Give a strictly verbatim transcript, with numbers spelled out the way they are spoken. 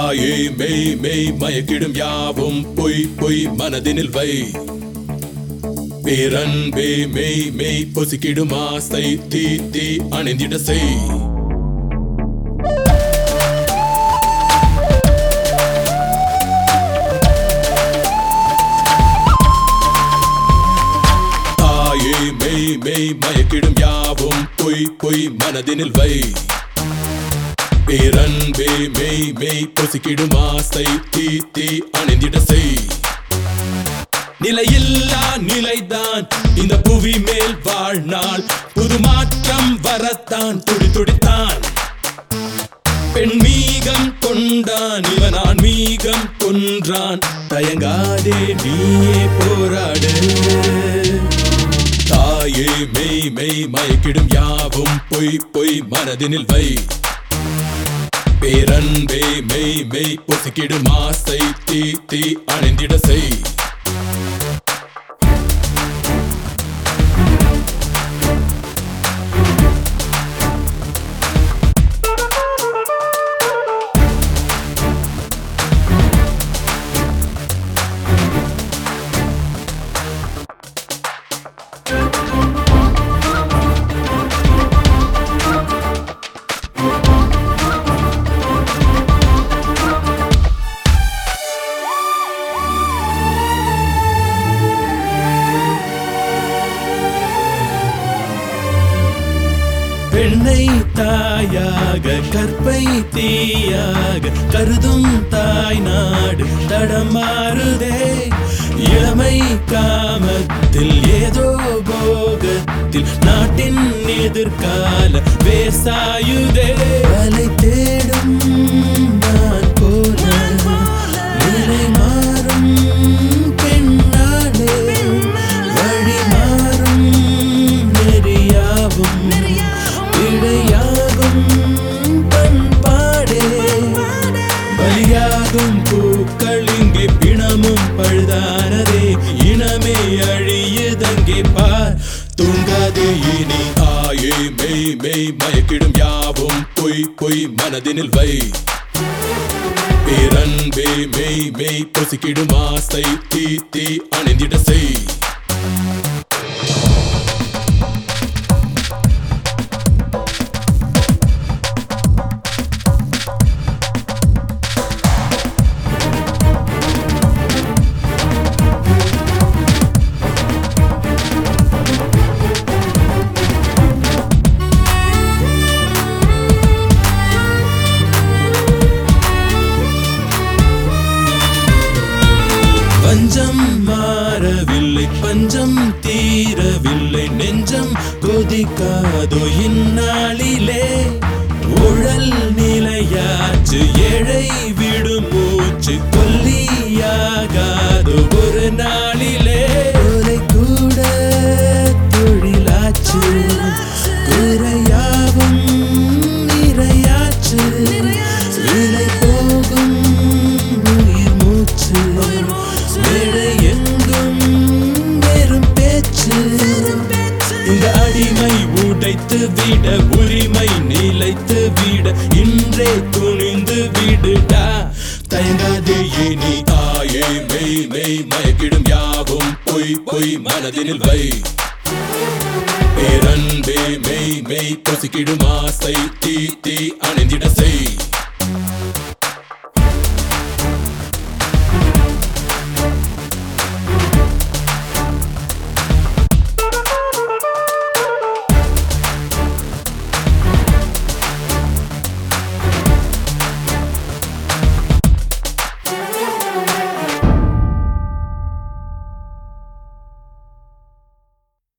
தாயே மெய் மெய் மயக்கிடும் யாவும் பொய் பொய் மனதினில் வை. பேரன்பே மெய் மெய் பொசுக்கிடும் ஆசை தீ தீ அணிந்திட செய். தாயே மெய் மெய் மயக்கிடும் யாவும் பொய் பொய் மனதினில் வை. பேரன்பே மெய் மெய் பொசுக்கிடும் ஆசை தீ தீ அணிந்திட செய். நிலையில்லா நிலைதான் இந்த புவி மேல் வாழ்நாள். புது மாற்றம் வரத்தான் துடி துடித்தான். பெண் மீகம் கொண்டான் இவன் ஆன்மீகம் கொன்றான். தயங்காதே நீயே போராடு. தாயே மெய் மெய் மயக்கிடும் யாவும் பொய் பொய் மனதினில் வை. பேரன்பே மெய் மெய் பொசுக்கிடும் ஆசை தீ தீ அணிந்திட செய். பெண்ணை தாயாக கற்பை தீயாக கருதும் தாய் நாடு தடமாறுதே. இளமை காமத்தில் ஏதோ போகத்தில் நாட்டின் எதிர்கால வேசாயுதே. வலை தேடும் நான் போல நிலை மாறும் பெண்ணாலே. வழி மாறும் நெறியாவும் இடையாகும் பண்பாடே. பலியாகும் பூக்கள் இங்கே பிணமும் பழுதானதே. இனமே அழியுதங்கே பார் தூங்காதே இனி. தாயே மெய் மெய் மயக்கிடும் யாவும் பொய் பொய் மனதினில் வை. பேரன்பே மெய் மெய் பொசுக்கிடும் ஆசை தீ தீ அணிந்திட செய். பஞ்சம் மாறவில்லை பஞ்சம் தீரவில்லை நெஞ்சம் கொதிக்காதோ இந்நாளிலே. உழல் நிலையாச்சு ஏழை விடும் மூச்சு கொல்லியாகாதோ ஒரு நாளிலே. ஒரு கூட தொழிலாச்சு குறையாவும் நிறையாச்சு. விலை போகும் உயிர் மூச்சு எங்கும் வெறும் பேச்சு. இந்த அடிமை உடைத்து விட உரிமை நிலைத்து விட இன்றே துணிந்து விடுடா. தயங்காதே இனி. தாயே மெய் மெய் மயக்கிடும் யாவும் பொய் பொய் மனதினில் வை. பேரன்பே மெய் மெய் பொசுக்கிடும் ஆசை தீ தீ அணிந்திட செய்.